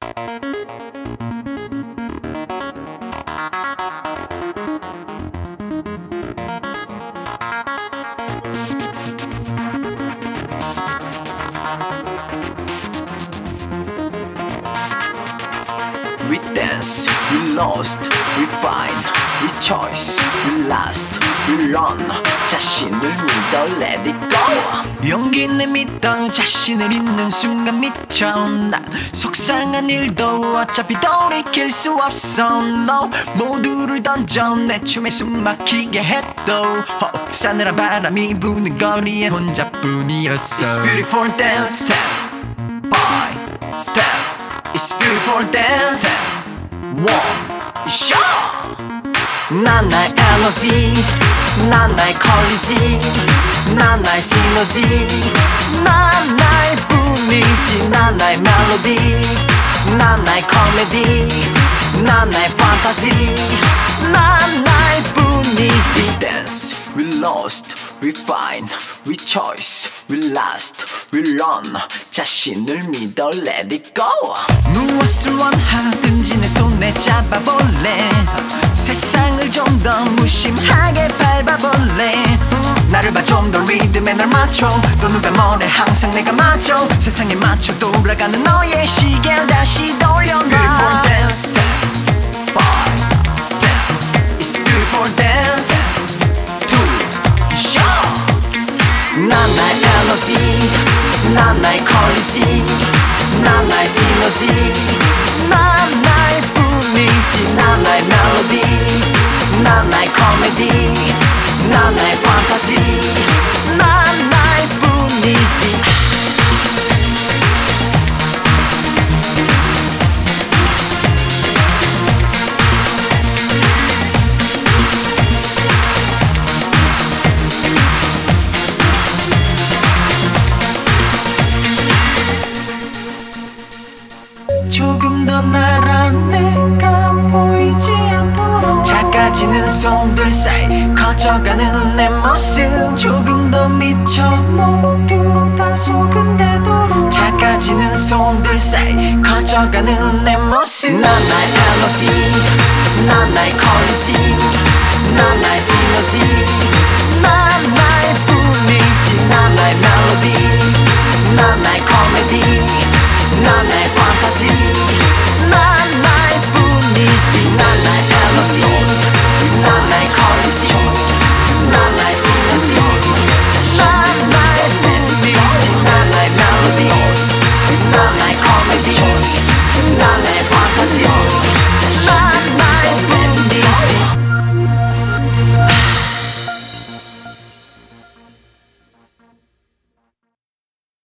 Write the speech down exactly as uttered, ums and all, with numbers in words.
We dance, we lost, we find, we choice, we last, we run. 자신을 믿어, let it go. 용기를 믿어, 자신을 잊는 순간 미쳐. 난 속상한 일도 어차피 돌이킬 수 없어. No, 모두를 던져 내 춤에 숨 막히게 해도 oh, 싸늘한 바람이 부는 거리에 혼자뿐이었어. It's beautiful dance, step by step. It's beautiful dance. One shot. 난 나의 에너지, 난 나의 퀄리티, 난 나의 시너지, 난 나의 뿐이지. 난 나의 멜로디, 난 나의 코미디, 난 나의 판타지, 난 나의 뿐이지. We dance, we lost, we find, we choice, we last, we run. 자신을 믿어, let it go. 무엇을 원하든지 내 손에 잡아볼래. 세상을 좀 더 무심하게 밟아볼래. 나를 봐 좀 더 리듬에 널 맞춰. 또 누가 뭐래 항상 내가 맞춰. 세상에 맞춰 돌아가는 너의 시계를 다시 돌려놔. It's beautiful dance, step by step. It's beautiful dance. Two shot. 난 나의 에너지, 난 나의 퀄리티, 난 나의 시너지, 난 나의 뿐이지. 난 나의 멜로디, 난 나의 코미디, 난 나의 판타지, 난 나의 뿐이지. 조금 더 날아내가 보이지 않도록 작아지는 손들 사이 커져가는 내 모습. 조금 더 미쳐 모두 다 소근되도록 작아지는 손들 사이 커져가는 내 모습. 난 나의 에너지, 난 나의 퀄리티, 난 나의 시너지, 난 나의 뿐이지. 난 나의 멜로디, 난 나의 코미디, 난 나의